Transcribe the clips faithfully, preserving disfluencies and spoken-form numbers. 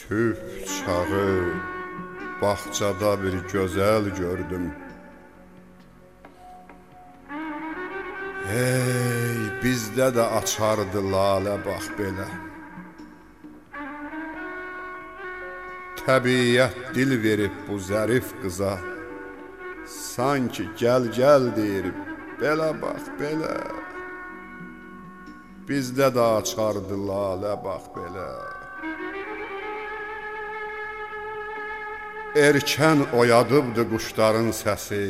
Sübh çağı bağçada bir gözəl gördüm. Hey, bizdə də açardı lalə bax belə. Təbiət dil verib bu zərif qıza, sanki gəl gəl deyir, belə bax belə. Bizdə də açardı lalə bax belə. Erkən oyadıbdı quşların səsi,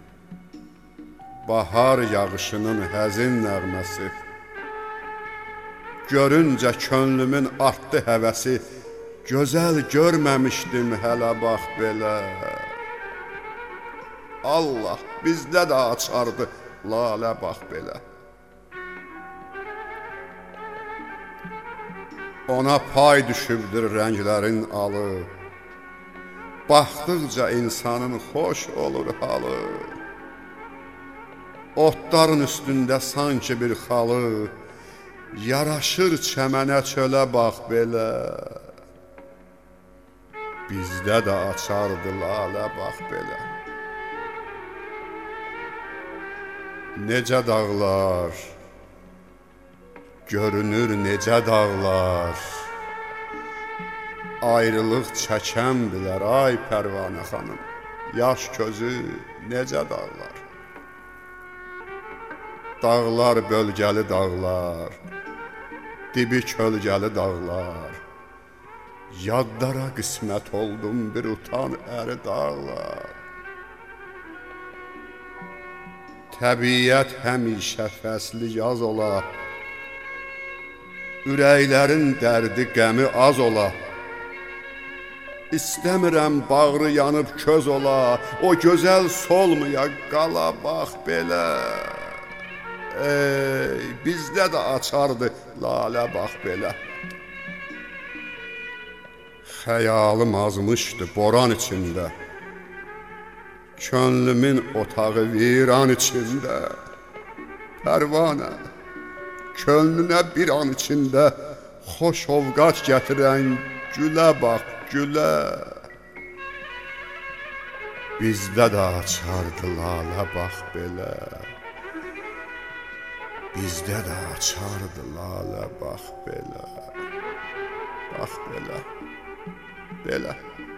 bahar yağışının həzin nəğməsi. Görüncə könlümün artdı həvəsi, gözəl görməmişdim hələ bax belə. Allah bizdə də açardı lalə bax belə. Ona pay düşübdür rənglərin alı, baxdıqca insanın xoş olur halı. Otların üstündə sanki bir xalı, yaraşır çəmənə çölə bax belə. Bizdə də açardı lalə bax belə. Necə dağlar, görünür necə dağlar, ayrılıq çəkən bilər ay Pərvanə xanım, yaş közü necə dağlar. Dağlar bölgəli dağlar, dibi kölgəli dağlar, yadlara qismət oldum bir utan əri dağlar. Təbiət həmişə fəsli yaz ola, ürəklərin dərdi qəmi az ola. İstəmirəm bağrı yanıb köz ola, o gözəl solmaya qala bax belə. Ey, bizdə də açardı lalə bax belə. Xəyalım azmışdı boran içində, könlümün otağı viran içində. Pərvanə, könlünə bir an içində xoş ovqat gətirən gülə bax gülə. Bizdə də açardı lalə bax belə. Bizdə də açardı lalə bax belə. Bax belə, belə.